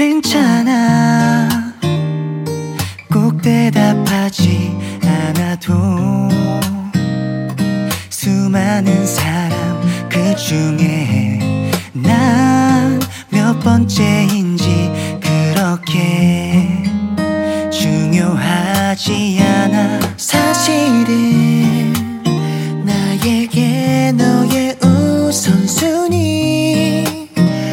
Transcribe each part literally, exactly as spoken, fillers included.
괜찮아 꼭 대답하지 않아도 수많은 사람 그 중에 난 몇 번째인지 그렇게 중요하지 않아. 사실은 나에게 너의 우선순위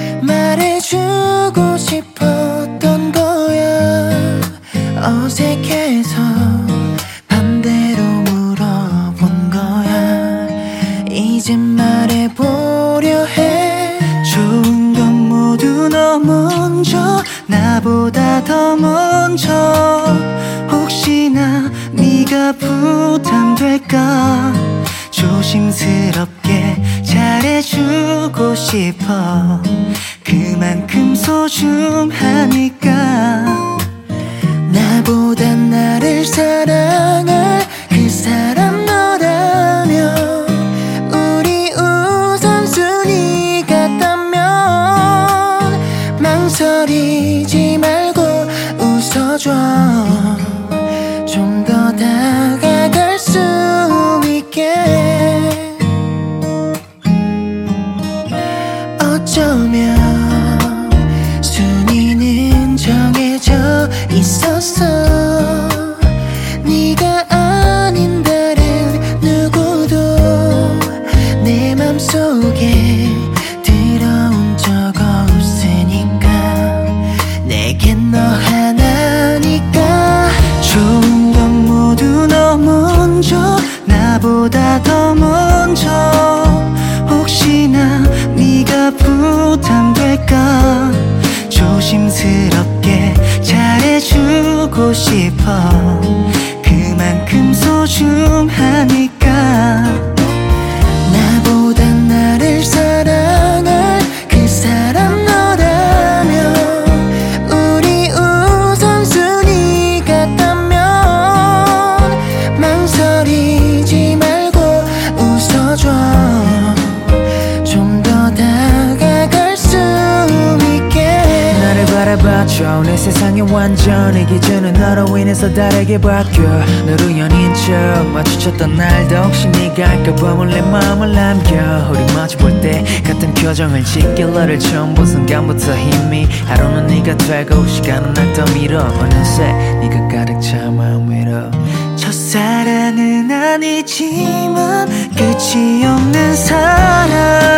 말해주고 싶었던 거야. 어색해서 반대로 물어본 거야. 이젠 말해보려 해. 좋은 건 모두 너 먼저 나보다 더 먼저. 혹시나 네가 부담될까 조심스럽게 잘해주고 싶어. 그만큼 소중하니까. 나보다 나를 사랑할 그 사람 너라면 우리 우선순위 같다면 망설이지 말고 웃어줘. 좀 더 다가갈 수 있게. 어쩌면 순위는 정해져 있었어. 네가 아닌 다른 누구도 내 맘속에 들어온 적 없으니까. 내겐 너 하나니까. 좋은 건 모두 너 먼저 나보다 더 먼저. 혹시나 네가 부담될까 조심스럽게 잘해주고 싶어. 그만큼 소중하니까. 나보다 나를 사랑할 그 사람 너라면 우리 우선순위 같다면 망설이지 말고 웃어줘. 좀 더 다가갈 수 있게. 나를 바라봐줘. 내 세상이 완전히 기준은 너로 인해서 다르게 바뀌어. 늘 우연인 척 마주쳤던 날도 혹시 네가 알까봐 몰래 마음을 남겨. 우리 마주볼 때 같은 표정을 짓길 너를 처음 본 순간부터 힘이 하루는 네가 되고 시간은 날 더 밀어. 어느새 네가 가득 차 마음 위로. 첫사랑은 아니지만 끝이 없는 사랑.